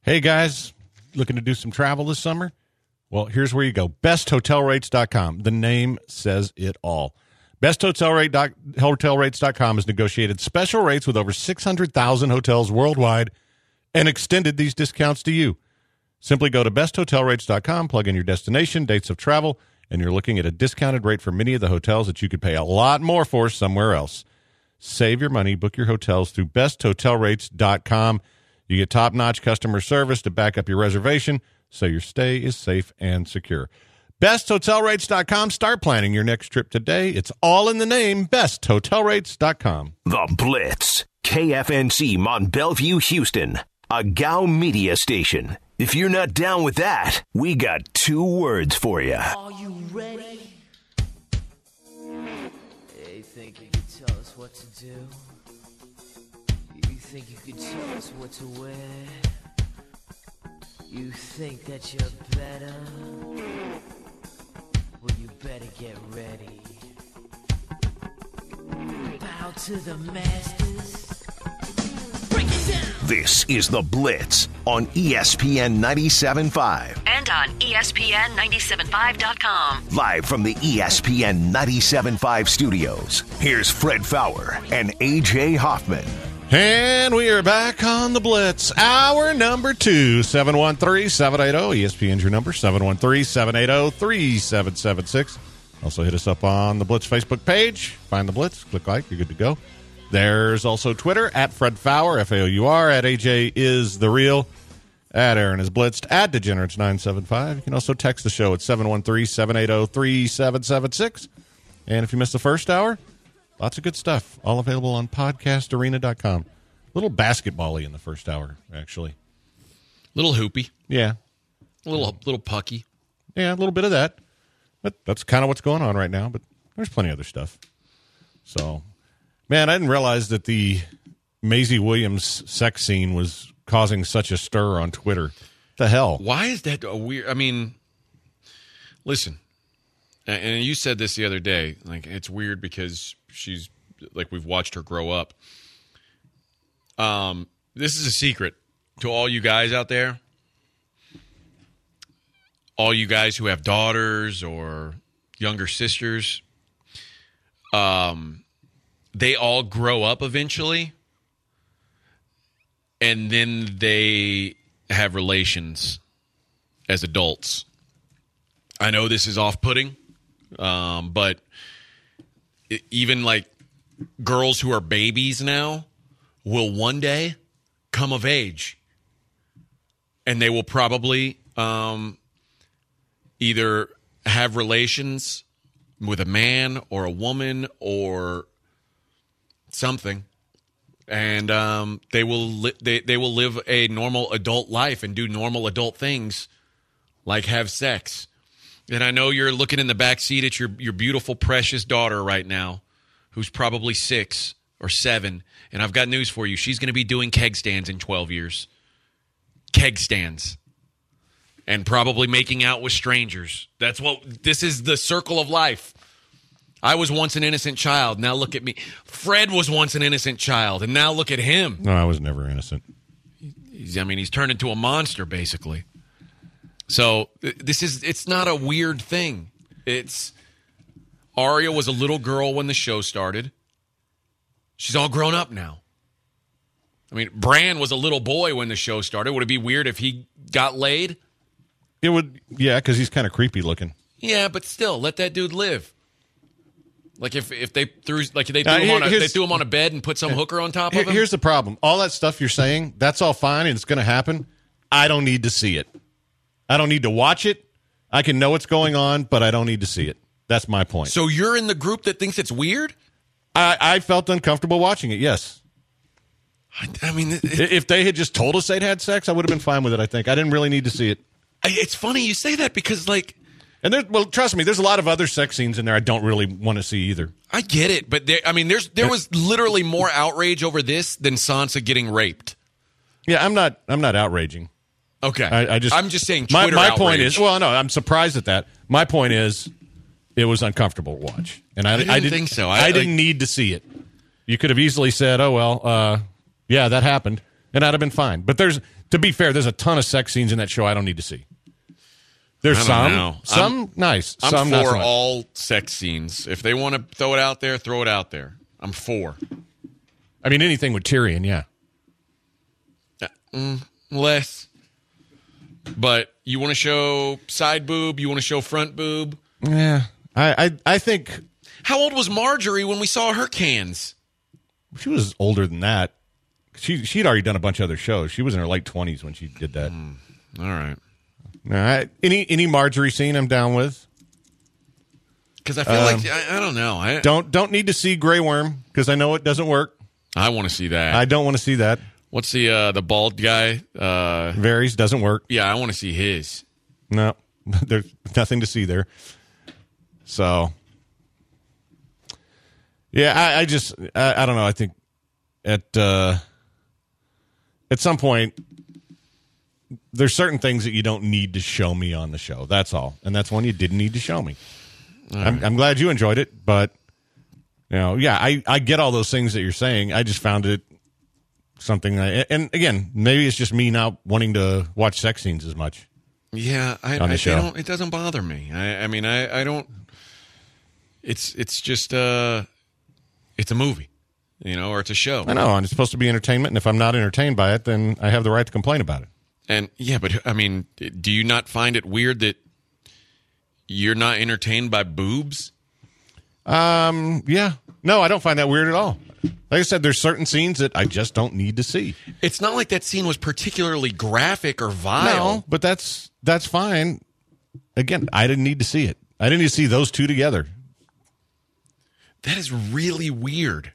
Hey, guys, looking to do some travel this summer? Well, here's where you go. BestHotelRates.com. The name says it all. BestHotelRates.com has negotiated special rates with over 600,000 hotels worldwide and extended these discounts to you. Simply go to BestHotelRates.com, plug in your destination, dates of travel, and you're looking at a discounted rate for many of the hotels that you could pay a lot more for somewhere else. Save your money. Book your hotels through BestHotelRates.com. You get top-notch customer service to back up your reservation, so your stay is safe and secure. BestHotelRates.com. Start planning your next trip today. It's all in the name, BestHotelRates.com. The Blitz, KFNC Mont Bellevue, Houston, a GOW media station. If you're not down with that, we got two words for you. Are you ready? Hey, think you could tell us what to do? You think you could tell us what to wear? You think that you're better? Well, you better get ready. Bow to the masters. Break it down! This is The Blitz on ESPN 97.5. And on ESPN975.com. Live from the ESPN 97.5 studios, here's Fred Fowler and A.J. Hoffman. And we are back on the Blitz. Hour number 2, 713-780. ESPN's your number, 713-780-3776. Also hit us up on the Blitz Facebook page. Find the Blitz, click like, you're good to go. There's also Twitter, at Fred Fowler, F-A-O-U-R, at AJ is the real, at Aaron is Blitzed, at Degenerates975. You can also text the show at 713-780-3776. And if you missed the first hour, lots of good stuff. All available on podcastarena.com. A little basketball-y in the first hour, actually. Little hoopy. Yeah. A little pucky. Yeah, a little bit of that. But that's kind of what's going on right now. But there's plenty of other stuff. So, man, I didn't realize that the Maisie Williams sex scene was causing such a stir on Twitter. What the hell? Why is that a weird... I mean, listen, and you said this the other day, like, it's weird because she's, like, we've watched her grow up. This is a secret to all you guys out there. All you guys who have daughters or younger sisters. They all grow up eventually. And then they have relations as adults. I know this is off-putting, but even like girls who are babies now will one day come of age. And they will probably either have relations with a man or a woman or something. And they will live a normal adult life and do normal adult things like have sex. And I know you're looking in the back seat at your beautiful, precious daughter right now, who's probably 6 or 7. And I've got news for you. She's going to be doing keg stands in 12 years. Keg stands. And probably making out with strangers. This is the circle of life. I was once an innocent child. Now look at me. Fred was once an innocent child, and now look at him. No, I was never innocent. He's turned into a monster, basically. So it's not a weird thing. Aria was a little girl when the show started. She's all grown up now. I mean, Bran was a little boy when the show started. Would it be weird if he got laid? It would, yeah, because he's kind of creepy looking. Yeah, but still, let that dude live. Like if they threw him on a bed and put some hooker on top of him. Here's the problem: all that stuff you're saying, that's all fine and it's going to happen. I don't need to see it. I don't need to watch it. I can know what's going on, but I don't need to see it. That's my point. So you're in the group that thinks it's weird? I felt uncomfortable watching it. Yes. I mean, if they had just told us they'd had sex, I would have been fine with it. I think I didn't really need to see it. It's funny you say that because, like, and trust me, there's a lot of other sex scenes in there I don't really want to see either. I get it, but there was literally more outrage over this than Sansa getting raped. Yeah, I'm not outraging. Okay, I'm just saying. Twitter my outrage. point is, well, no, I'm surprised at that. My point is, it was uncomfortable to watch, and I didn't think so. I didn't need to see it. You could have easily said, "Oh well, yeah, that happened," and I'd have been fine. But to be fair, there's a ton of sex scenes in that show I don't need to see. There's some nice, I'm some not so for much. all sex scenes. If they want to throw it out there, throw it out there. I'm for. I mean, anything with Tyrion, yeah. Less. But you want to show side boob, you want to show front boob. Yeah, I think How old was Marjorie when we saw her cans? she was older than that. She'd already done a bunch of other shows. She was in her late 20s when she did that. All right. Any Marjorie scene I'm down with. Because I feel like I don't know. Don't need to see Grey Worm because I know it doesn't work. I want to see that. I don't want to see that. What's the bald guy? Varys doesn't work. Yeah, I want to see his. No, there's nothing to see there. So, yeah, I don't know. I think at some point there's certain things that you don't need to show me on the show. That's all, and that's one you didn't need to show me. I'm glad you enjoyed it, but yeah, I get all those things that you're saying. I just found it something, and again, maybe it's just me not wanting to watch sex scenes as much. Yeah, on the show. It doesn't bother me. I mean, I don't. It's just it's a movie, or it's a show. I know, and it's supposed to be entertainment, and if I'm not entertained by it, then I have the right to complain about it. And yeah, but I mean, do you not find it weird that you're not entertained by boobs? Yeah. No, I don't find that weird at all. Like I said, there's certain scenes that I just don't need to see. It's not like that scene was particularly graphic or vile. No, but that's fine. Again, I didn't need to see it. I didn't need to see those two together. That is really weird.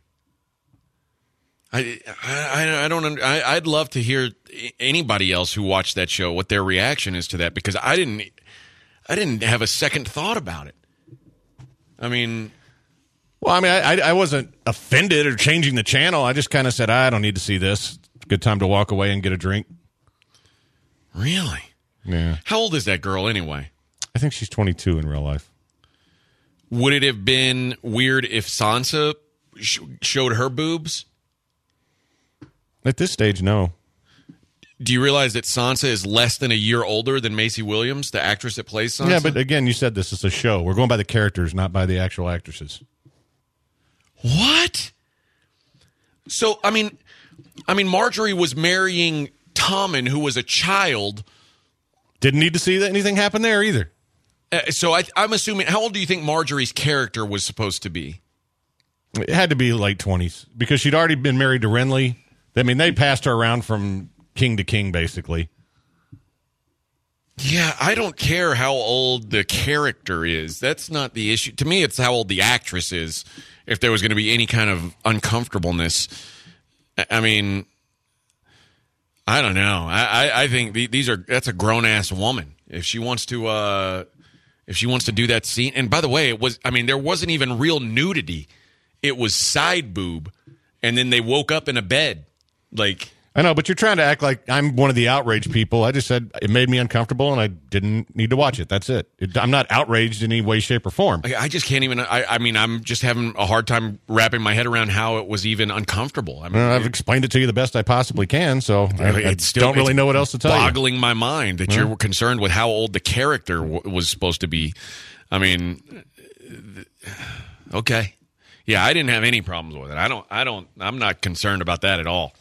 I don't. I'd love to hear anybody else who watched that show what their reaction is to that, because I didn't have a second thought about it. I mean, well, I mean, I wasn't offended or changing the channel. I just kind of said, I don't need to see this. It's a good time to walk away and get a drink. Really? Yeah. How old is that girl anyway? I think she's 22 in real life. Would it have been weird if Sansa showed her boobs? At this stage, no. Do you realize that Sansa is less than a year older than Maisie Williams, the actress that plays Sansa? Yeah, but again, you said this is a show. We're going by the characters, not by the actual actresses. What? So, I mean, Marjorie was marrying Tommen, who was a child. Didn't need to see anything happen there either. So I'm assuming, how old do you think Marjorie's character was supposed to be? It had to be late 20s because she'd already been married to Renly. I mean, they passed her around from king to king, basically. Yeah, I don't care how old the character is. That's not the issue. To me, it's how old the actress is, if there was going to be any kind of uncomfortableness. I mean, I don't know. I think that's a grown-ass woman. If she wants to do that scene. And by the way, there wasn't even real nudity. It was side boob. And then they woke up in a bed. I know, but you're trying to act like I'm one of the outraged people. I just said it made me uncomfortable, and I didn't need to watch it. That's it. I'm not outraged in any way, shape, or form. I just can't even. I'm just having a hard time wrapping my head around how it was even uncomfortable. I've explained it to you the best I possibly can, so I don't really know what else to tell you. It's boggling my mind that you're concerned with how old the character was supposed to be. I mean, okay. Yeah, I didn't have any problems with it. I'm not concerned about that at all.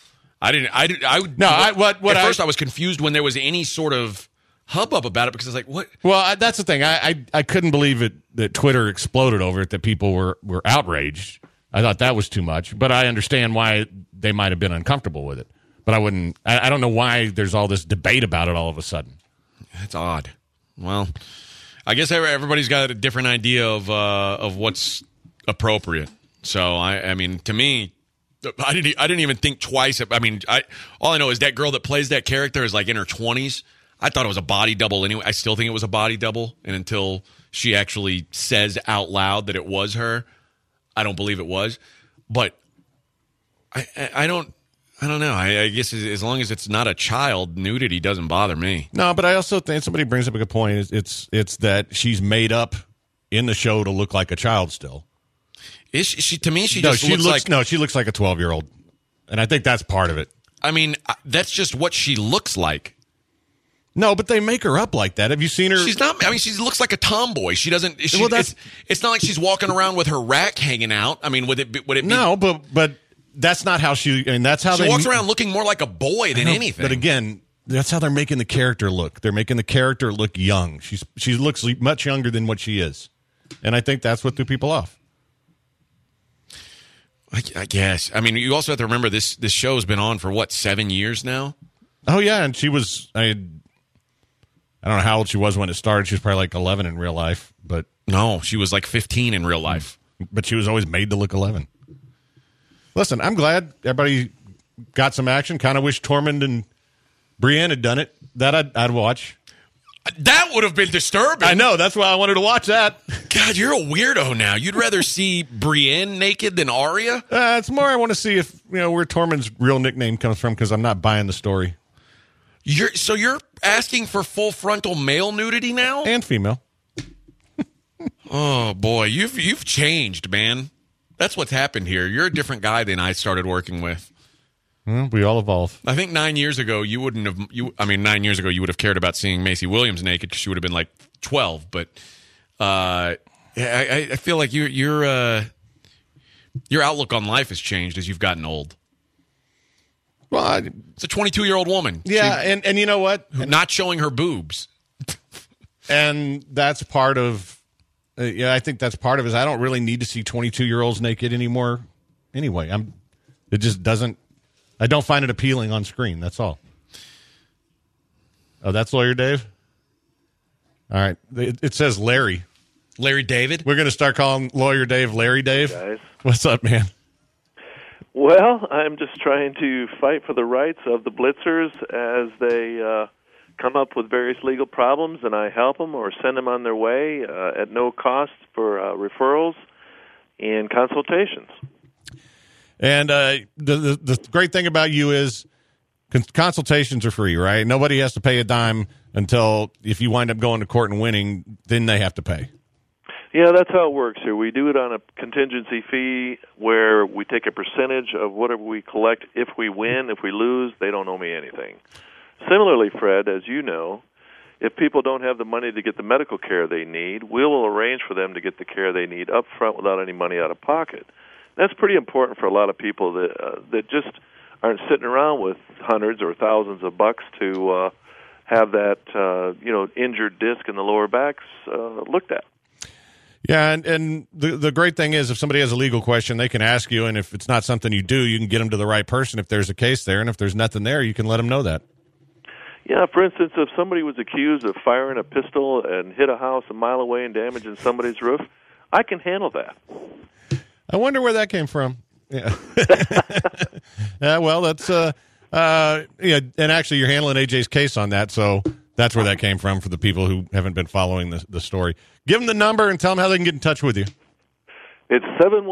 At first I was confused when there was any sort of hubbub about it, because I was like, what? Well, that's the thing. I couldn't believe it that Twitter exploded over it, that people were outraged. I thought that was too much, but I understand why they might have been uncomfortable with it. But I don't know why there's all this debate about it all of a sudden. That's odd. Well, I guess everybody's got a different idea of what's appropriate. So I mean, to me, I didn't even think twice. I mean, all I know is that girl that plays that character is like in her 20s. I thought it was a body double anyway. I still think it was a body double, and until she actually says out loud that it was her, I don't believe it was. But I don't know. I guess as long as it's not a child, nudity doesn't bother me. No, but I also think somebody brings up a good point. It's that she's made up in the show to look like a child still. Is she, to me, she looks like... No, she looks like a 12-year-old. And I think that's part of it. I mean, that's just what she looks like. No, but they make her up like that. Have you seen her? She's not. I mean, she looks like a tomboy. She doesn't. It's not like she's walking around with her rack hanging out. I mean, would it be? No, but that's not how she. I mean, that's how she walks around looking more like a boy than anything. But again, that's how they're making the character look. They're making the character look young. She looks much younger than what she is, and I think that's what threw people off. I guess. I mean, you also have to remember this show has been on for what, 7 years now. Oh yeah, and she was. I don't know how old she was when it started. She was probably like 11 in real life, but no, she was like 15 in real life. But she was always made to look 11. Listen, I'm glad everybody got some action. Kind of wish Tormund and Brienne had done it. That I'd watch. That would have been disturbing. I know. That's why I wanted to watch that. God, you're a weirdo now. You'd rather see Brienne naked than Arya? It's more I want to see if where Tormund's real nickname comes from, because I'm not buying the story. You're asking for full frontal male nudity now? And female. Oh boy, you've changed, man. That's what's happened here. You're a different guy than I started working with. Well, we all evolve. I think 9 years ago you wouldn't have. 9 years ago you would have cared about seeing Macy Williams naked because she would have been like 12. But I feel like your outlook on life has changed as you've gotten old. Well, it's a 22-year-old woman. Yeah, and you know what? Not showing her boobs. And that's part of. I think that's part of it. Is I don't really need to see 22-year-olds naked anymore. Anyway, it just doesn't. I don't find it appealing on screen. That's all. Oh, that's Lawyer Dave? All right. It says Larry. Larry David? We're going to start calling Lawyer Dave Larry Dave. Guys. What's up, man? Well, I'm just trying to fight for the rights of the blitzers as they come up with various legal problems, and I help them or send them on their way at no cost for referrals and consultations. And the great thing about you is consultations are free, right? Nobody has to pay a dime until if you wind up going to court and winning, then they have to pay. Yeah, that's how it works here. We do it on a contingency fee where we take a percentage of whatever we collect if we win. If we lose, they don't owe me anything. Similarly, Fred, as you know, if people don't have the money to get the medical care they need, we will arrange for them to get the care they need up front without any money out of pocket. That's pretty important for a lot of people that just aren't sitting around with hundreds or thousands of bucks to have that injured disc in the lower backs looked at. Yeah, and the great thing is if somebody has a legal question, they can ask you, and if it's not something you do, you can get them to the right person if there's a case there, and if there's nothing there, you can let them know that. Yeah, for instance, if somebody was accused of firing a pistol and hit a house a mile away and damaging somebody's roof, I can handle that. I wonder where that came from. Yeah. Well, that's and actually you're handling AJ's case on that, so that's where that came from for the people who haven't been following the story. Give them the number and tell them how they can get in touch with you. It's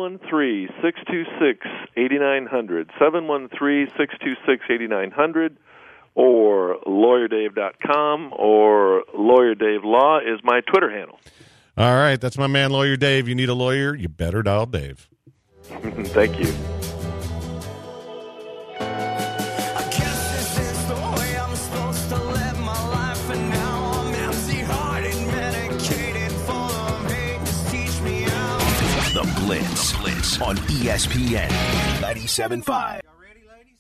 713-626-8900, 713-626-8900, or lawyerdave.com, or Lawyer Dave Law is my Twitter handle. All right, that's my man, Lawyer Dave. You need a lawyer, you better dial Dave. Thank you. The Blitz on ESPN 97.5. Y'all ready, ladies?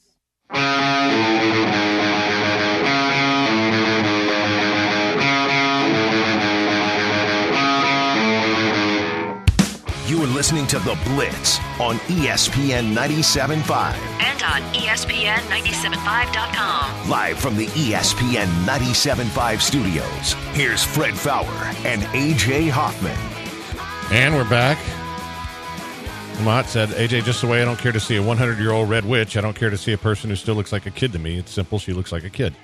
You are listening to The Blitz on ESPN 97.5. And on ESPN975.com. Live from the ESPN 97.5 studios, here's Fred Fowler and AJ Hoffman. And we're back. Mott said, AJ, just the way I don't care to see a 100-year-old red witch, I don't care to see a person who still looks like a kid to me. It's simple. She looks like a kid.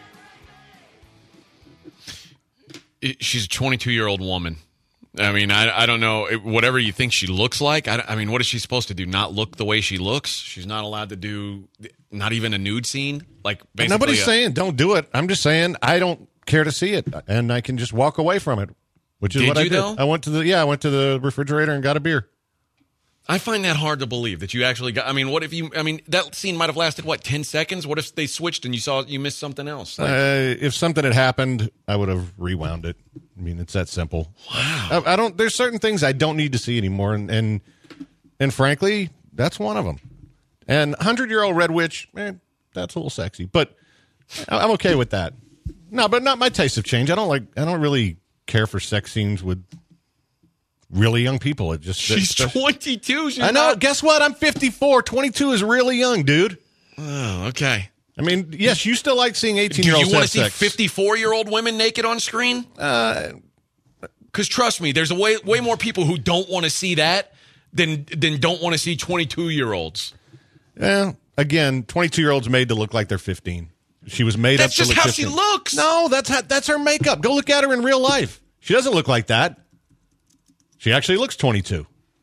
She's a 22-year-old woman. I mean, I don't know. Whatever you think she looks like, I mean, what is she supposed to do? Not look the way she looks? She's not allowed to do not even a nude scene? Like basically Nobody's saying don't do it. I'm just saying I don't care to see it, and I can just walk away from it, which is what I did. Though? I went to the refrigerator and got a beer. I find that hard to believe that you actually got. I mean, what if you? I mean, that scene might have lasted 10 seconds. What if they switched and you missed something else? If something had happened, I would have rewound it. I mean, it's that simple. Wow. I don't. There's certain things I don't need to see anymore, and frankly, that's one of them. And 100-year-old Red Witch, that's a little sexy, but I'm okay with that. No, but not my tastes have changed. I don't really care for sex scenes with really young people. It just She's 22. I know. Guess what? I'm 54. 22 is really young, dude. Oh, okay. I mean, yes, you still like seeing 18-year-olds Do you want to have see sex. 54-year-old women naked on screen? Because trust me, there's way more people who don't want to see that than don't want to see 22-year-olds. Yeah. Again, 22-year-olds made to look like they're 15. She was made That's up to just look how 15. she looks. No, that's her makeup. Go look at her in real life. She doesn't look like that. She actually looks 22.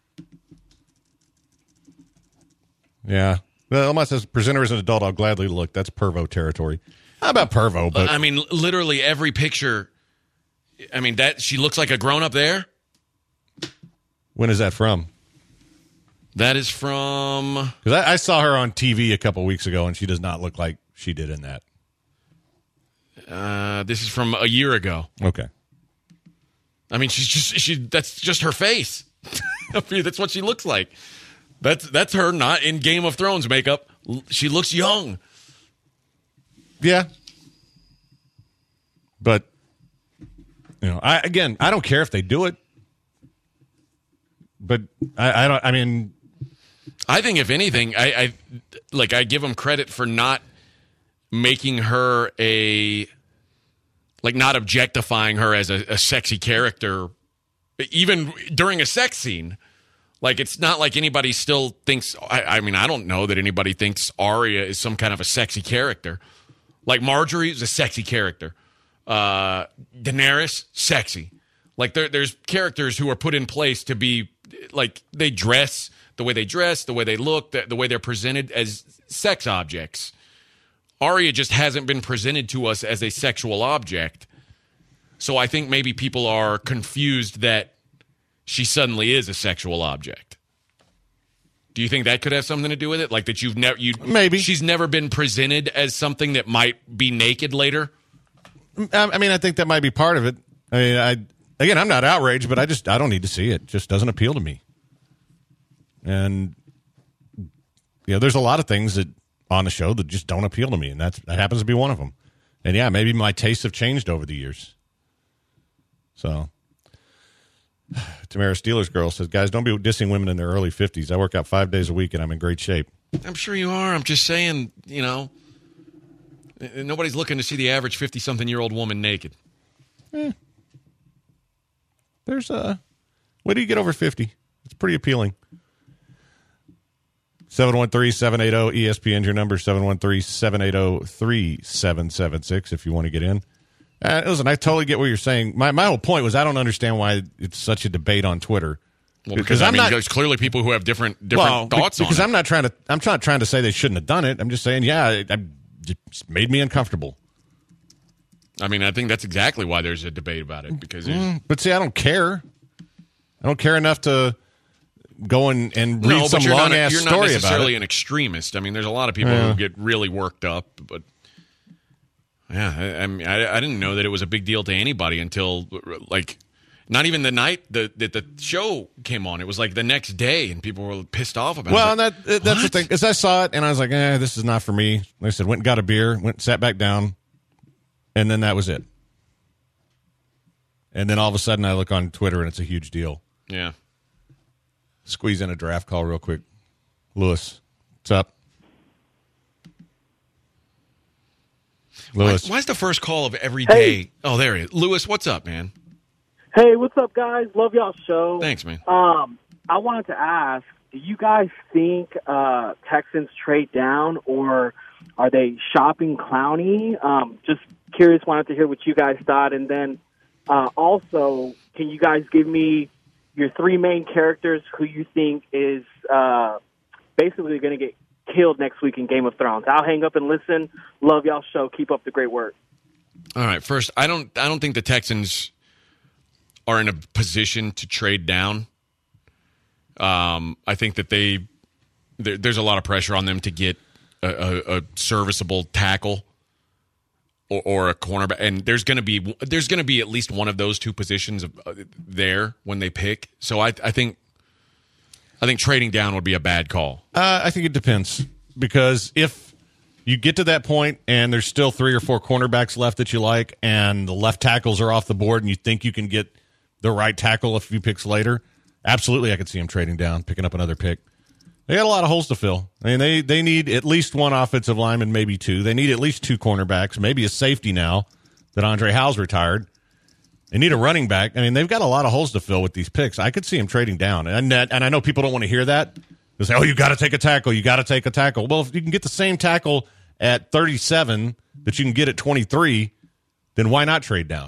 Yeah. Well, unless as presenter is an adult, I'll gladly look. That's pervo territory. How about pervo? But I mean, literally every picture. I mean, that she looks like a grown-up there. when is that from? That is from... Because I saw her on TV a couple weeks ago, and she does not look like she did in that. This is from a year ago. Okay. I mean, that's just her face. I mean, that's what she looks like. That's her not in Game of Thrones makeup. She looks young. Yeah. But, you know, I don't care if they do it. But I mean, I think if anything, I give them credit for not making her not objectifying her as a sexy character, even during a sex scene. Like, it's not like anybody still thinks, I mean, I don't know that anybody thinks Arya is some kind of a sexy character. Like, Marjorie is a sexy character. Daenerys, sexy. Like, there's characters who are put in place to be, like, they dress, the way they look, the way they're presented as sex objects. Arya just hasn't been presented to us as a sexual object. So I think maybe people are confused that she suddenly is a sexual object. Do you think that could have something to do with it? Like that maybe she's never been presented as something that might be naked later? I mean, I think that might be part of it. I mean, I'm not outraged, but I don't need to see it. It just doesn't appeal to me. And there's a lot of things that on the show that just don't appeal to me, and that happens to be one of them. And yeah, maybe my tastes have changed over the years. So, Tamara Steelers girl says, guys, don't be dissing women in their early 50s. I work out 5 days a week, and I'm in great shape. I'm sure you are. I'm just saying, nobody's looking to see the average 50-something-year-old woman naked. There's wait till you get over 50. It's pretty appealing. 713-780-ESPN, your number, 713-780-3776 if you want to get in. Listen, I totally get what you're saying. My whole point was I don't understand why it's such a debate on Twitter. Well, because there's clearly people who have different thoughts on it. Because I'm not trying to say they shouldn't have done it. I'm just saying, it just made me uncomfortable. I mean, I think that's exactly why there's a debate about it. Because but see, I don't care. I don't care enough to go and read some long-ass story about it. You're not necessarily an extremist. I mean, there's a lot of people who get really worked up. But, yeah, I mean, I didn't know that it was a big deal to anybody until, like, not even the night that the show came on. It was, like, the next day, and people were pissed off about it. Well, that's the thing. As I saw it, and I was like, this is not for me. Like I said, went and got a beer, sat back down, and then that was it. And then all of a sudden I look on Twitter, and it's a huge deal. Yeah. Squeeze in a draft call real quick. Lewis, what's up? Lewis. Why is the first call of every day? Hey. Oh, there he is. Lewis, what's up, man? Hey, what's up, guys? Love y'all's show. Thanks, man. I wanted to ask, do you guys think Texans trade down, or are they shopping Clowney? Just curious, wanted to hear what you guys thought. And then also, can you guys give me your three main characters who you think is basically going to get killed next week in Game of Thrones? I'll hang up and listen. Love y'all's show. Keep up the great work. All right. First, I don't think the Texans are in a position to trade down. I think that there's a lot of pressure on them to get a serviceable tackle or a cornerback, and there's going to be at least one of those two positions there when they pick. So I think trading down would be a bad call. I think it depends, because if you get to that point and there's still 3 or 4 cornerbacks left that you like, and the left tackles are off the board, and you think you can get the right tackle a few picks later, absolutely I could see them trading down, picking up another pick. They got a lot of holes to fill. I mean, they need at least one offensive lineman, maybe 2. They need at least 2 cornerbacks, maybe a safety now that Andre Howe's retired. They need a running back. I mean, they've got a lot of holes to fill with these picks. I could see them trading down. And I know people don't want to hear that. They say, oh, you got to take a tackle. You got to take a tackle. Well, if you can get the same tackle at 37 that you can get at 23, then why not trade down?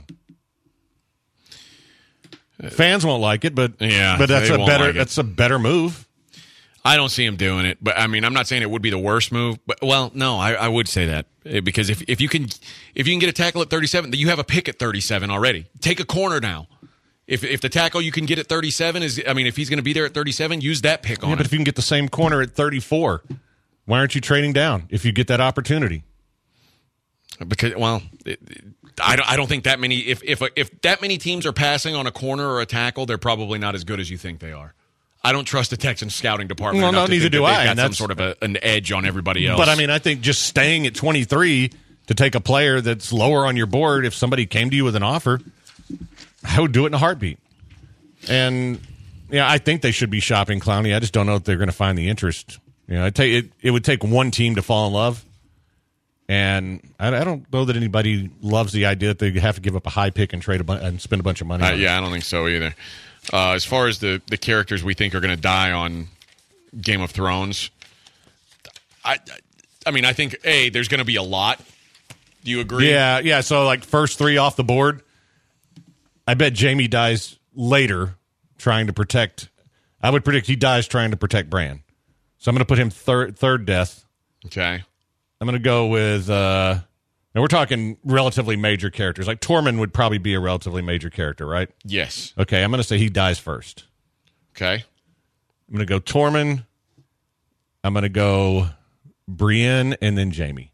Fans won't like it, but that's a better move. I don't see him doing it, but I mean, I'm not saying it would be the worst move, but no, I would say that, because if you can get a tackle at 37, you have a pick at 37 already. Take a corner now. If the tackle you can get at 37 if he's going to be there at 37, use that pick on him. But if you can get the same corner at 34, why aren't you trading down if you get that opportunity? Because I don't think that many. If that many teams are passing on a corner or a tackle, they're probably not as good as you think they are. I don't trust the Texans scouting department. Well, no, neither do I. Got some sort of an edge on everybody else. But I mean, I think just staying at 23 to take a player that's lower on your board, if somebody came to you with an offer, I would do it in a heartbeat. And yeah, I think they should be shopping Clowney. I just don't know if they're going to find the interest. It would take one team to fall in love, and I don't know that anybody loves the idea that they have to give up a high pick and and spend a bunch of money. I don't think so either. As far as the characters we think are going to die on Game of Thrones, I think there's going to be a lot. Do you agree? Yeah. So like first 3 off the board, I bet Jaime dies later trying to protect. I would predict he dies trying to protect Bran. So I'm going to put him third death. Okay. I'm going to go with. Now we're talking relatively major characters. Like Tormund would probably be a relatively major character, right? Yes. Okay, I'm going to say he dies first. Okay. I'm going to go Tormund. I'm going to go Brienne and then Jaime.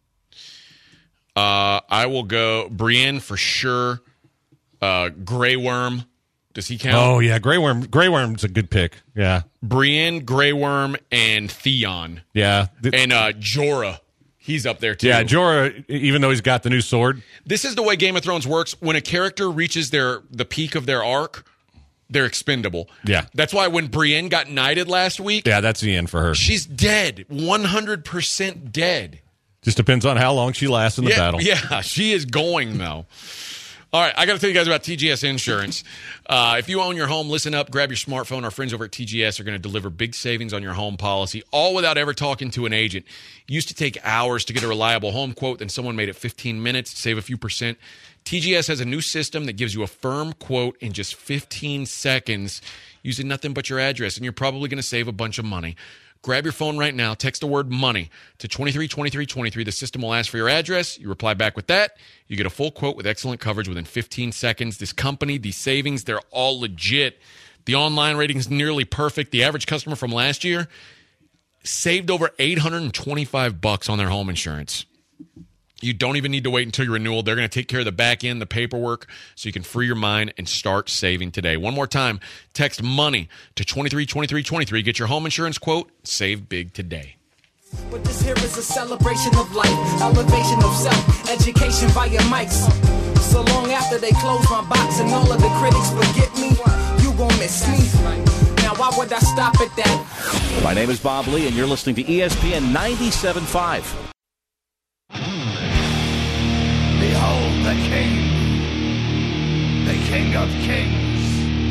I will go Brienne for sure. Grey Worm. Does he count? Oh, yeah. Grey Worm's a good pick. Yeah. Brienne, Grey Worm, and Theon. Yeah. And Jorah. He's up there, too. Yeah, Jorah, even though he's got the new sword. This is the way Game of Thrones works. When a character reaches the peak of their arc, they're expendable. Yeah. That's why when Brienne got knighted last week... Yeah, that's the end for her. She's dead. 100% dead. Just depends on how long she lasts in the battle. Yeah, she is going, though. All right, I got to tell you guys about TGS Insurance. If you own your home, listen up, grab your smartphone. Our friends over at TGS are going to deliver big savings on your home policy, all without ever talking to an agent. It used to take hours to get a reliable home quote, then someone made it 15 minutes to save a few percent. TGS has a new system that gives you a firm quote in just 15 seconds using nothing but your address, and you're probably going to save a bunch of money. Grab your phone right now, text the word money to 232323. The system will ask for your address. You reply back with that. You get a full quote with excellent coverage within 15 seconds. This company, these savings, they're all legit. The online rating is nearly perfect. The average customer from last year saved over $825 on their home insurance. You don't even need to wait until your renewal. They're going to take care of the back end, the paperwork, so you can free your mind and start saving today. One more time, text money to 232323. Get your home insurance quote. Save big today. But this here is a celebration of life, elevation of self, education via mics. So long after they close my box and all of the critics forget me, you gon' miss me. Now why would I stop at that? My name is Bob Lee, and you're listening to ESPN 97.5. Behold the King of Kings.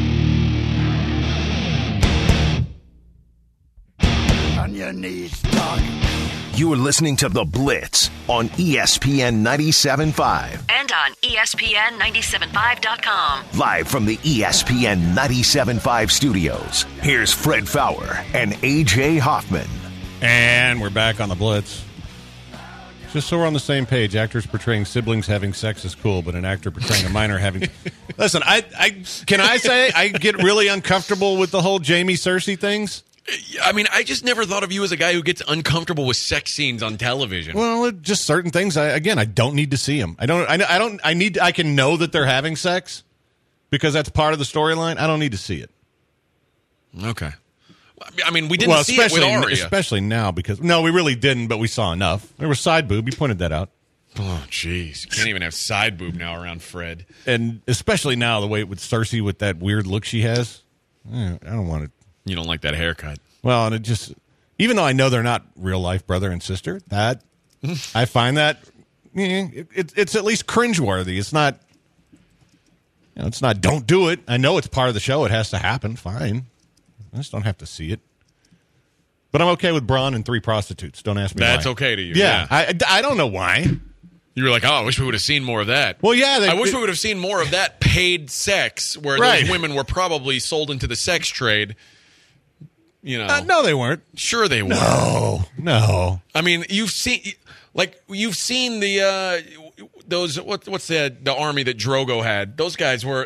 On your knees, dog. You are listening to The Blitz on ESPN 97.5. And on ESPN975.com. Live from the ESPN 97.5 studios, here's Fred Fowler and A.J. Hoffman. And we're back on The Blitz. Just so we're on the same page, actors portraying siblings having sex is cool, but an actor portraying a minor having... Listen, can I say I get really uncomfortable with the whole Jamie Cersei things? I mean, I just never thought of you as a guy who gets uncomfortable with sex scenes on television. Well, just certain things. I don't need to see them. I can know that they're having sex because that's part of the storyline. I don't need to see it. Okay. I mean, we didn't see it with Arya. Especially now because... No, we really didn't, but we saw enough. There was side boob. You pointed that out. Oh, jeez. Can't even have side boob now around Fred. And especially now, the way with Cersei with that weird look she has. I don't want it. You don't like that haircut. Well, and it just... Even though I know they're not real-life brother and sister, I find that... It's at least cringeworthy. It's not... it's not don't do it. I know it's part of the show. It has to happen. Fine. I just don't have to see it. But I'm okay with Bronn and 3 prostitutes. Don't ask me why. That's okay to you. Yeah. I don't know why. You were like, I wish we would have seen more of that. Well, yeah. I wish we would have seen more of that paid sex where those women were probably sold into the sex trade. No, they weren't. Sure they were. No. I mean, you've seen the those what's the army that Drogo had? Those guys were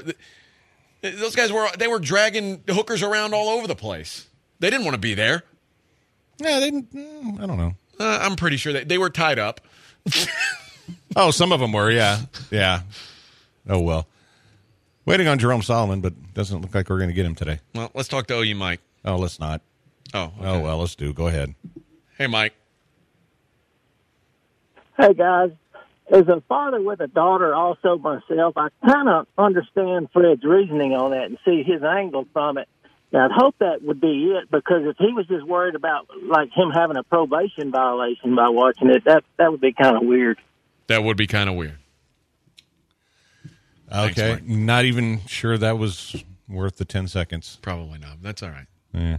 dragging hookers around all over the place. They didn't want to be there. Yeah, they didn't. I don't know. I'm pretty sure they were tied up. Oh, some of them were. Yeah. Oh well. Waiting on Jerome Solomon, but doesn't look like we're going to get him today. Well, let's talk to OU Mike. Oh, let's not. Oh, okay. Oh well, let's do. Go ahead. Hey, Mike. Hey, guys. As a father with a daughter, also myself, I kind of understand Fred's reasoning on that and see his angle from it. Now, I'd hope that would be it, because if he was just worried about like him having a probation violation by watching it, that would be kind of weird. That would be kind of weird. Okay, Thanks, not even sure that was worth the 10 seconds. Probably not. That's all right. Yeah.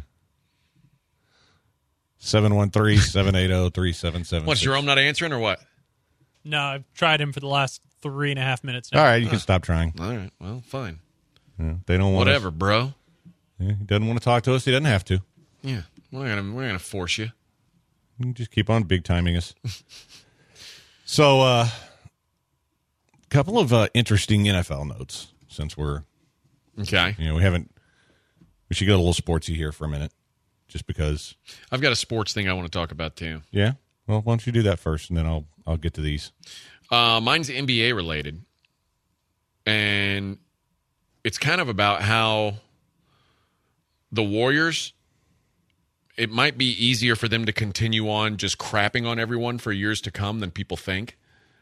713-780-3776. What, Jerome not answering or what? No, I've tried him for the last 3.5 minutes now. All right, you can stop trying. All right, well, fine. Yeah, they don't want whatever, bro. Yeah, he doesn't want to talk to us. He doesn't have to. Yeah, we're gonna force you. You can just keep on big timing us. So, a couple of interesting NFL notes since we're okay. We should get a little sportsy here for a minute, just because I've got a sports thing I want to talk about too. Yeah, well, why don't you do that first, and then I'll get to these. Mine's NBA related, and it's kind of about how the Warriors, it might be easier for them to continue on just crapping on everyone for years to come than people think.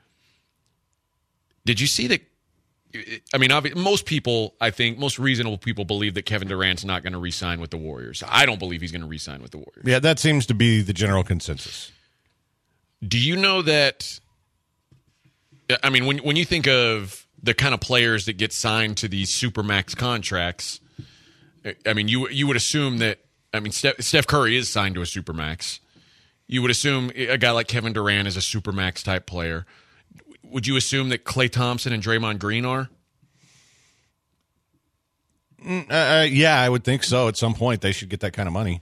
Did you see that? I mean, most people, I think, most reasonable people believe that Kevin Durant's not going to re-sign with the Warriors. I don't believe he's going to re-sign with the Warriors. Yeah, that seems to be the general consensus. Do you know that, I mean, when you think of the kind of players that get signed to these Supermax contracts, I mean, you would assume that, I mean, Steph Curry is signed to a Supermax. You would assume a guy like Kevin Durant is a Supermax type player. Would you assume that Klay Thompson and Draymond Green are? Yeah, I would think so. At some point, they should get that kind of money.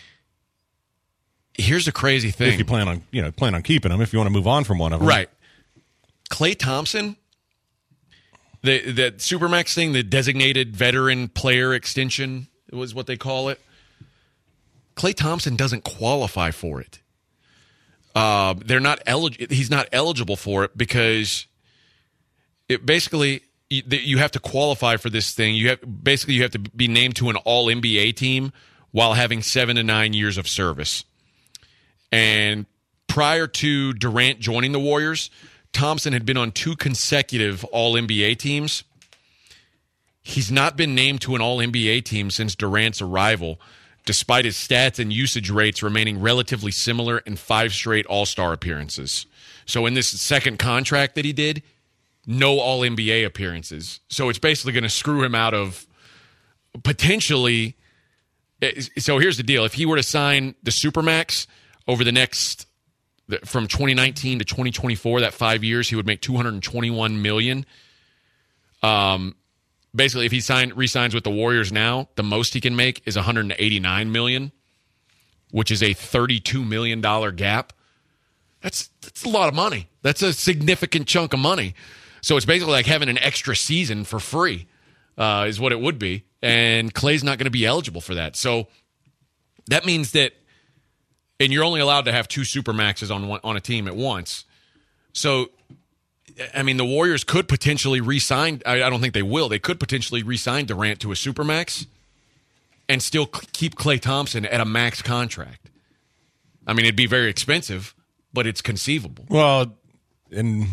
Here's the crazy thing: if you plan on keeping them, if you want to move on from one of them, right? Klay Thompson, the Supermax thing, the designated veteran player extension was what they call it. Klay Thompson doesn't qualify for it. They're not he's not eligible for it because it basically you have to qualify for this thing. You have to be named to an All NBA team while having 7 to 9 years of service. And prior to Durant joining the Warriors, Thompson had been on 2 consecutive All NBA teams. He's not been named to an All NBA team since Durant's arrival, despite his stats and usage rates remaining relatively similar in 5 straight All-Star appearances. So in this second contract that he did, no All-NBA appearances. So it's basically going to screw him out of potentially. So here's the deal. If he were to sign the Supermax over the next, from 2019 to 2024, that 5 years, he would make $221 million. Basically, if he re-signs with the Warriors now, the most he can make is $189 million, which is a $32 million gap. That's a lot of money. That's a significant chunk of money. So it's basically like having an extra season for free, is what it would be. And Clay's not going to be eligible for that. So that means that, and you're only allowed to have 2 Supermaxes on a team at once. So, I mean, the Warriors could potentially re-sign. I don't think they will. They could potentially re-sign Durant to a Supermax and still keep Klay Thompson at a max contract. I mean, it'd be very expensive, but it's conceivable. Well, and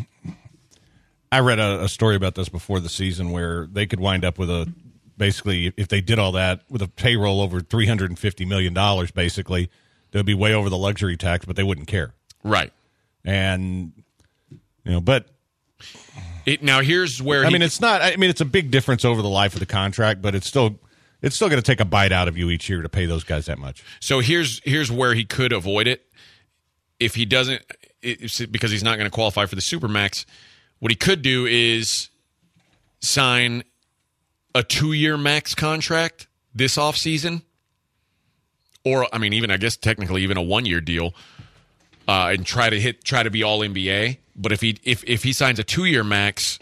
I read a story about this before the season where they could wind up with basically, if they did all that, with a payroll over $350 million, basically, they'd be way over the luxury tax, but they wouldn't care. Right. And, but now here's where it's not. I mean, it's a big difference over the life of the contract, but it's still going to take a bite out of you each year to pay those guys that much. So here's where he could avoid it if he doesn't, because he's not going to qualify for the Supermax. What he could do is sign a 2-year max contract this offseason, or I mean, even I guess technically even a 1-year deal, and try to be all NBA. But if he signs a 2-year max,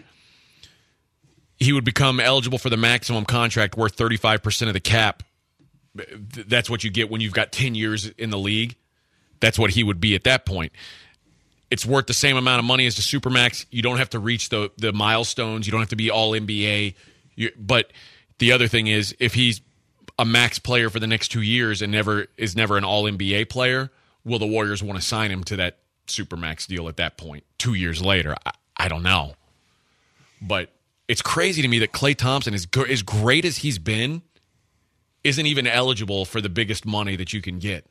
he would become eligible for the maximum contract worth 35% of the cap. That's what you get when you've got 10 years in the league. That's what he would be at that point. It's worth the same amount of money as the Supermax. You don't have to reach the milestones. You don't have to be all NBA. But the other thing is, if he's a max player for the next 2 years and never an all NBA player, will the Warriors want to sign him to that Supermax deal at that point 2 years later? I don't know. But it's crazy to me that Klay Thompson, as great as he's been, isn't even eligible for the biggest money that you can get.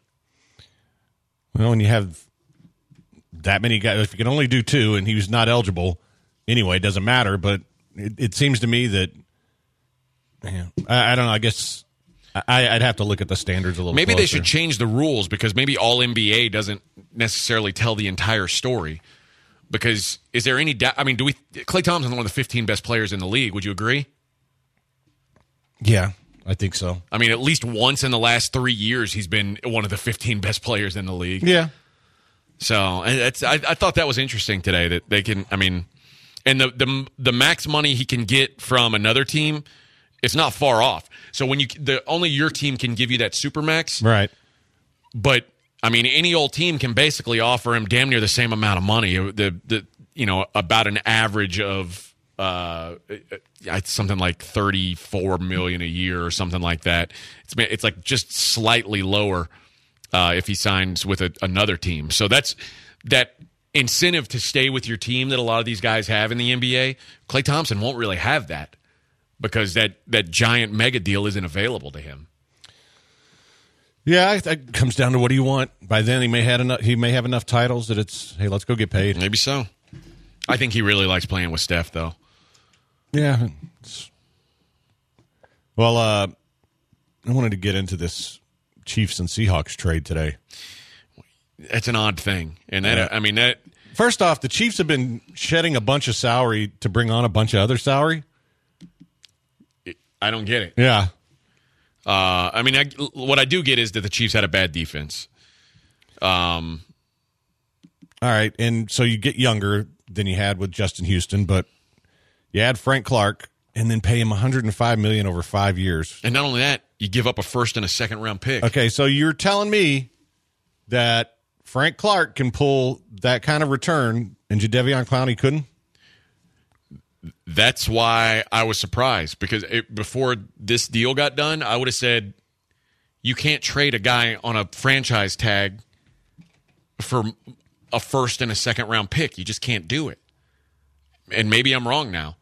Well, when you have that many guys, if you can only do 2 and he was not eligible anyway, it doesn't matter. But it seems to me that, I don't know, I guess I'd have to look at the standards a little Maybe closer. They should change the rules, because maybe all NBA doesn't necessarily tell the entire story. Because is there any doubt? I mean, Klay Thompson's one of the 15 best players in the league. Would you agree? Yeah, I think so. I mean, at least once in the last 3 years, he's been one of the 15 best players in the league. Yeah. So I thought that was interesting today, that they can. I mean, and the max money he can get from another team, it's not far off. So when only your team can give you that Supermax, right? But I mean, any old team can basically offer him damn near the same amount of money. About an average of something like $34 million a year or something like that. It's like just slightly lower if he signs with another team. So that's that incentive to stay with your team that a lot of these guys have in the NBA. Klay Thompson won't really have that, because that giant mega deal isn't available to him. Yeah, it comes down to what do you want. By then, he may have enough titles that it's, hey, let's go get paid. Maybe so. I think he really likes playing with Steph, though. Yeah. Well, I wanted to get into this Chiefs and Seahawks trade today. That's an odd thing, and that first off, the Chiefs have been shedding a bunch of salary to bring on a bunch of other salary. I don't get it. Yeah. What I do get is that the Chiefs had a bad defense. All right, and so you get younger than you had with Justin Houston, but you add Frank Clark and then pay him $105 million over 5 years. And not only that, you give up a first and a second round pick. Okay, so you're telling me that Frank Clark can pull that kind of return and Jadeveon Clowney couldn't? That's why I was surprised, because before this deal got done, I would have said you can't trade a guy on a franchise tag for a first and a second round pick. You just can't do it. And maybe I'm wrong now.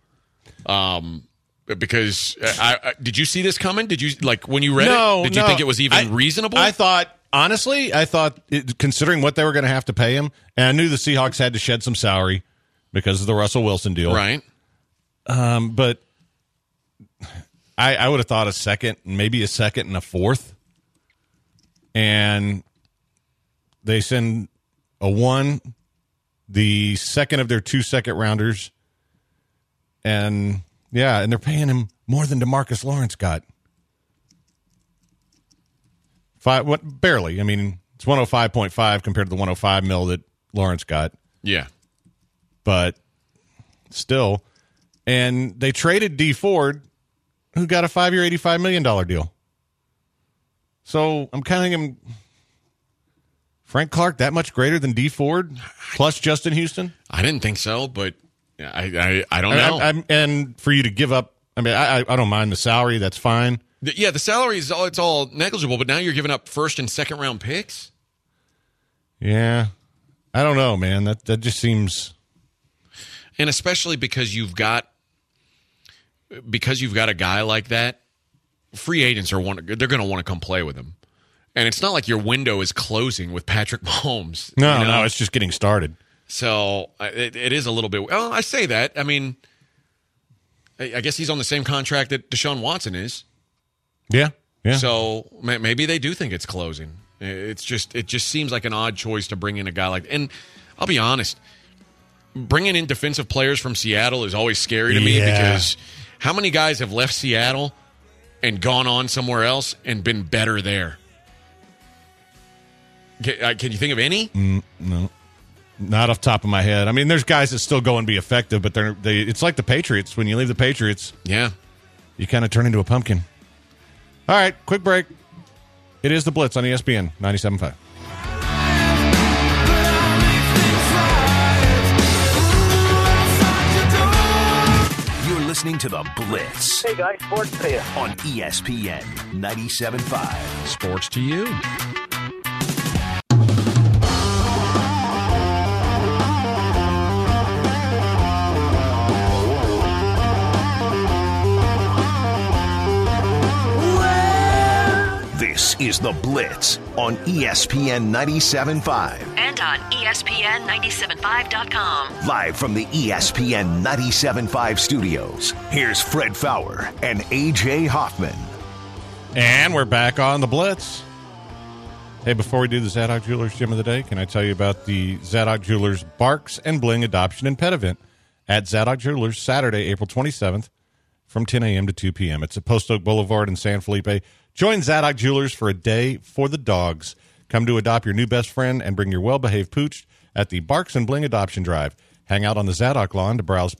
Because did you see this coming? Did you, like, when you read it, did you think it was even reasonable? I thought, honestly, considering what they were going to have to pay him, and I knew the Seahawks had to shed some salary because of the Russell Wilson deal. Right. But I would have thought a second, maybe a second and a fourth. And they send a 1, the second of their 2 second rounders. And they're paying him more than DeMarcus Lawrence got. Barely. I mean, it's 105.5 compared to the 105 mil that Lawrence got. Yeah. But still. And they traded D Ford, who got a 5-year, $85 million deal. So I'm kind of thinking, Frank Clark that much greater than D Ford plus Justin Houston? I didn't think so, but I don't know. And for you to give up, I don't mind the salary. That's fine. The salary is it's all negligible, but now you're giving up first and second round picks. Yeah, I don't know, man. That just seems, and especially because you've got a guy like that, free agents they're going to want to come play with him, and it's not like your window is closing with Patrick Mahomes. No, it's just getting started. So it is a little bit. Well, I say that. I mean, I guess he's on the same contract that Deshaun Watson is. Yeah. So maybe they do think it's closing. It just seems like an odd choice to bring in a guy like. And I'll be honest, bringing in defensive players from Seattle is always scary to me because how many guys have left Seattle and gone on somewhere else and been better there? Can you think of any? No. Not off the top of my head. I mean, there's guys that still go and be effective, but it's like the Patriots. When you leave the Patriots, you kind of turn into a pumpkin. All right, quick break. It is The Blitz on ESPN 97.5. You're listening to The Blitz. Hey, guys, sports to you. On ESPN 97.5. Sports to you. This is The Blitz on ESPN 97.5. And on ESPN 97.5.com. Live from the ESPN 97.5 studios, here's Fred Fowler and A.J. Hoffman. And we're back on The Blitz. Hey, before we do the Zadok Jewelers Gem of the Day, can I tell you about the Zadok Jewelers Barks and Bling Adoption and Pet event at Zadok Jewelers Saturday, April 27th from 10 a.m. to 2 p.m. It's at Post Oak Boulevard in San Felipe. Join Zadok Jewelers for a day for the dogs. Come to adopt your new best friend and bring your well-behaved pooch at the Barks and Bling Adoption Drive. Hang out on the Zadok lawn to browse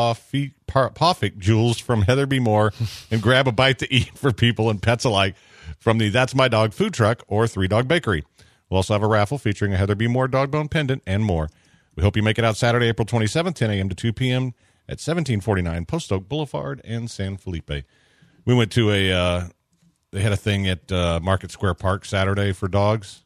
Pawfic jewels from Heather B. Moore and grab a bite to eat for people and pets alike from the That's My Dog food truck or Three Dog Bakery. We'll also have a raffle featuring a Heather B. Moore dog bone pendant and more. We hope you make it out Saturday, April 27th, 10 a.m. to 2 p.m. at 1749 Post Oak Boulevard in San Felipe. We went to they had a thing at Market Square Park Saturday for dogs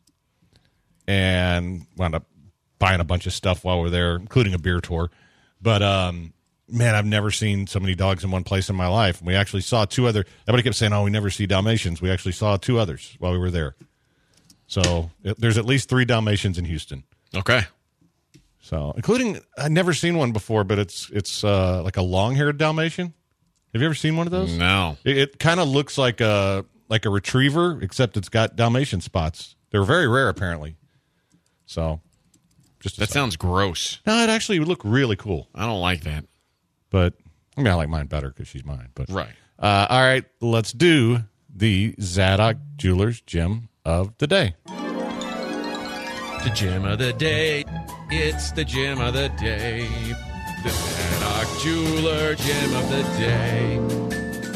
and wound up buying a bunch of stuff while we were there, including a beer tour. But, man, I've never seen so many dogs in one place in my life. We actually saw two other – everybody kept saying, we never see Dalmatians. We actually saw two others while we were there. So there's at least 3 Dalmatians in Houston. Okay. So, including – I'd never seen one before, but it's like a long-haired Dalmatian. Have you ever seen one of those? No. It kind of looks like a retriever, except it's got Dalmatian spots. They're very rare, apparently. So, that sounds gross. No, it actually would look really cool. I don't like that. But, I mean, I like mine better because she's mine. But right. All right, let's do the Zadok Jewelers Gem of the Day. The Gem of the Day. It's the Gem of the Day. The Zadok Jeweler Gem of the Day.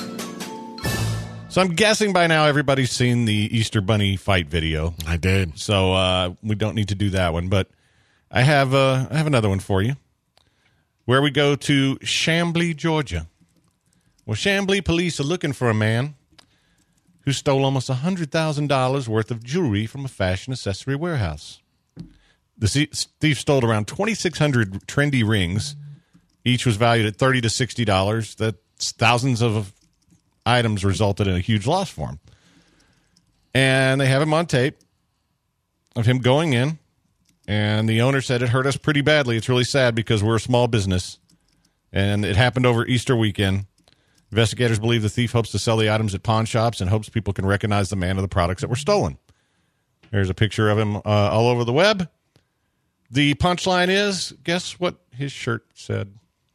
So I'm guessing by now everybody's seen the Easter Bunny fight video. I did. So we don't need to do that one. But I have another one for you, where we go to Chamblee, Georgia. Well, Chamblee police are looking for a man who stole almost $100,000 worth of jewelry from a fashion accessory warehouse. The thief stole around 2,600 trendy rings. Each was valued at $30 to $60. That's thousands of items resulted in a huge loss for him. And they have him on tape of him going in. And the owner said, it hurt us pretty badly. It's really sad because we're a small business. And it happened over Easter weekend. Investigators believe the thief hopes to sell the items at pawn shops and hopes people can recognize the man of the products that were stolen. There's a picture of him all over the web. The punchline is, guess what his shirt said?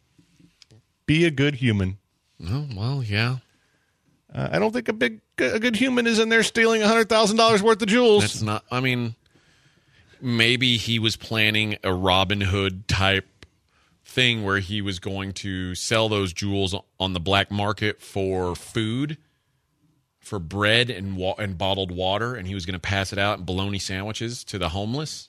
Be a good human. Oh, well, yeah. I don't think a good human is in there stealing $100,000 worth of jewels. That's not, I mean, maybe he was planning a Robin Hood type thing where he was going to sell those jewels on the black market for food, for bread and bottled water, and he was going to pass it out in bologna sandwiches to the homeless.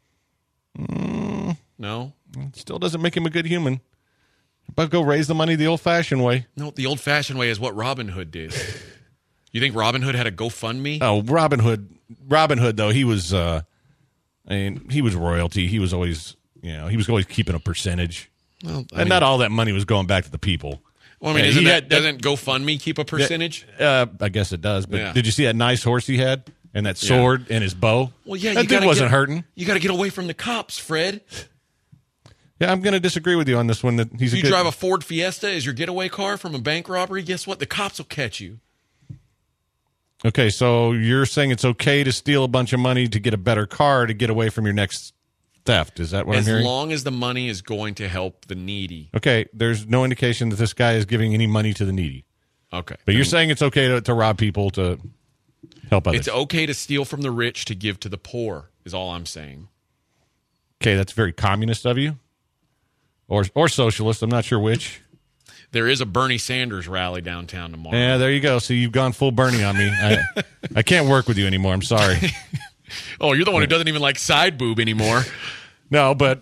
No? It still doesn't make him a good human. But go raise the money the old-fashioned way. No, the old-fashioned way is what Robin Hood did. You think Robin Hood had a GoFundMe? Oh, Robin Hood, though, he was, he was royalty. He was always, he was always keeping a percentage. Well, and not all that money was going back to the people. Well, I mean, doesn't GoFundMe keep a percentage? I guess it does. But did you see that nice horse he had? And that sword and his bow? Well, yeah. That dude wasn't hurting. You got to get away from the cops, Fred. Yeah, I'm going to disagree with you on this one. That he's you drive a Ford Fiesta as your getaway car from a bank robbery, guess what? The cops will catch you. Okay, so you're saying it's okay to steal a bunch of money to get a better car to get away from your next theft. Is that what I'm hearing? As long as the money is going to help the needy. Okay, there's no indication that this guy is giving any money to the needy. Okay. But you're saying it's okay to rob people to help others. It's okay to steal from the rich to give to the poor, is all I'm saying. Okay, that's very communist of you. Or socialist, I'm not sure which. There is a Bernie Sanders rally downtown tomorrow. Yeah, there you go. So you've gone full Bernie on me. I can't work with you anymore. I'm sorry. Oh, you're the one who doesn't even like side boob anymore. No, but,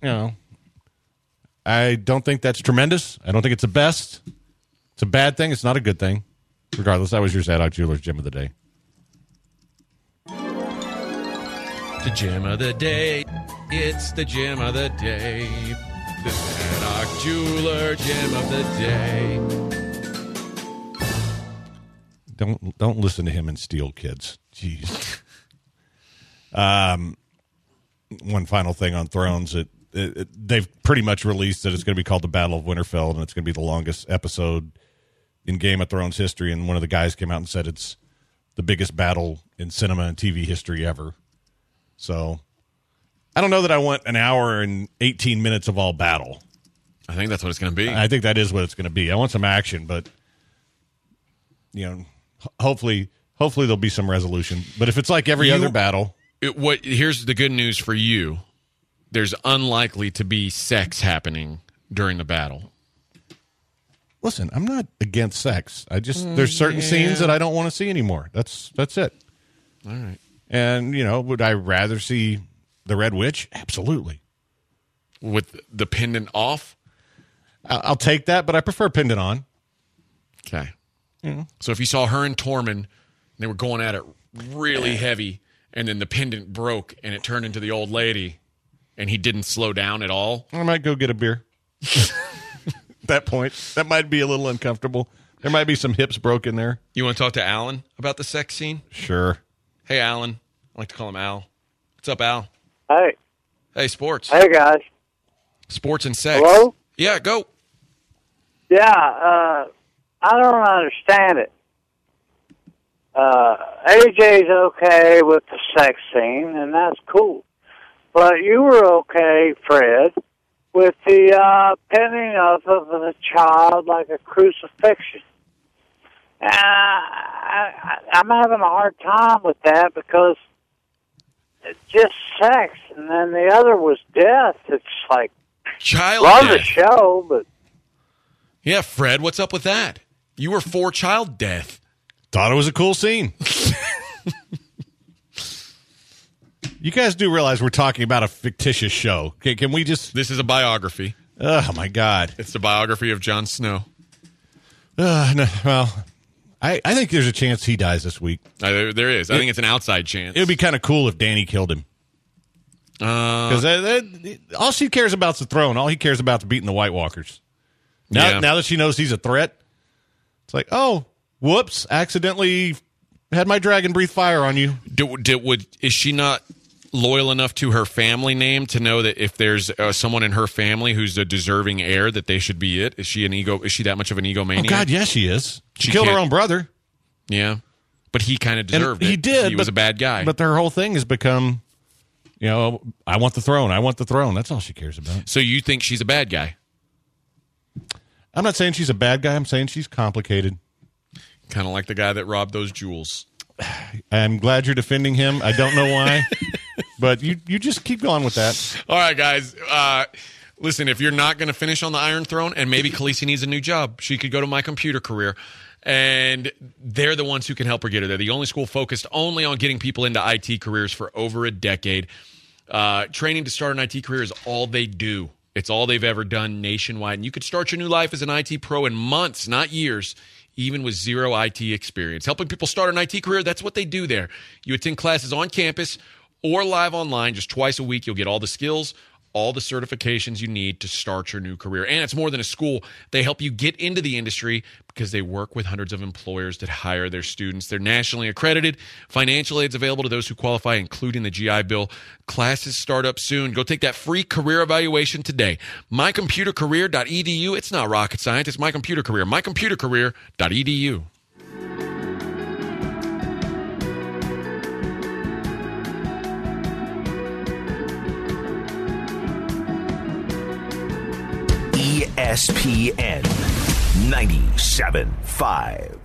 I don't think that's tremendous. I don't think it's the best. It's a bad thing. It's not a good thing. Regardless, that was your Zadok Jewelers Gem of the Day. The gem of the day. It's the gem of the day. The Zadok Jeweler Gem of the Day. Don't listen to him and steal, kids. Jeez. One final thing on Thrones. They've pretty much released that it's going to be called the Battle of Winterfell, and it's going to be the longest episode in Game of Thrones history. And one of the guys came out and said it's the biggest battle in cinema and TV history ever. So I don't know that I want an hour and 18 minutes of all battle. I think that's what it's going to be. I think that is what it's going to be. I want some action, but hopefully there'll be some resolution. But if it's like every other battle, here's the good news for you: there's unlikely to be sex happening during the battle. Listen, I'm not against sex. I just there's certain scenes that I don't want to see anymore. That's it. All right. And would I rather see the Red Witch? Absolutely. With the pendant off? I'll take that, but I prefer pendant on. Okay. So if you saw her and Tormund, they were going at it really heavy, and then the pendant broke, and it turned into the old lady, and he didn't slow down at all. I might go get a beer. At that point, that might be a little uncomfortable. There might be some hips broken there. You want to talk to Alan about the sex scene? Sure. Hey, Alan. I like to call him Al. What's up, Al? Hey. Hey, sports. Hey, guys. Sports and sex. Hello? Yeah, go. Yeah, I don't understand it. AJ's okay with the sex scene, and that's cool. But you were okay, Fred, with the pinning of the child like a crucifixion. I'm having a hard time with that because it's just sex, and then the other was death. It's like, child love death. the show, but yeah, Fred, what's up with that? You were for child death. Thought it was a cool scene. You guys do realize we're talking about a fictitious show. Okay, can we just... This is a biography. Oh, my God. It's the biography of Jon Snow. No, well, I think there's a chance he dies this week. There is. I think it's an outside chance. It would be kind of cool if Dany killed him. Because all she cares about is the throne. All he cares about is beating the White Walkers. Now that she knows he's a threat, it's like, oh, whoops, accidentally had my dragon breathe fire on you. Is she not loyal enough to her family name to know that if there's someone in her family who's a deserving heir, that they should be it? Is she that much of an egomaniac? Oh, God, yes, she is. She killed her own brother. Yeah, but he kind of deserved it. He did. He was a bad guy. But their whole thing has become, I want the throne. I want the throne. That's all she cares about. So you think she's a bad guy? I'm not saying she's a bad guy. I'm saying she's complicated. Kind of like the guy that robbed those jewels. I'm glad you're defending him. I don't know why. But you just keep going with that. All right, guys. Listen, if you're not going to finish on the Iron Throne, and maybe Khaleesi needs a new job, she could go to My Computer Career. And they're the ones who can help her get her there. The only school focused only on getting people into IT careers for over a decade. Training to start an IT career is all they do. It's all they've ever done nationwide. And you could start your new life as an IT pro in months, not years, even with zero IT experience. Helping people start an IT career, that's what they do there. You attend classes on campus or live online just twice a week. You'll get all the skills, all the certifications you need to start your new career. And it's more than a school. They help you get into the industry because they work with hundreds of employers that hire their students. They're nationally accredited. Financial aid's available to those who qualify, including the GI Bill. Classes start up soon. Go take that free career evaluation today. MyComputerCareer.edu. It's not rocket science. It's My Computer Career. MyComputerCareer.edu. ESPN 97.5.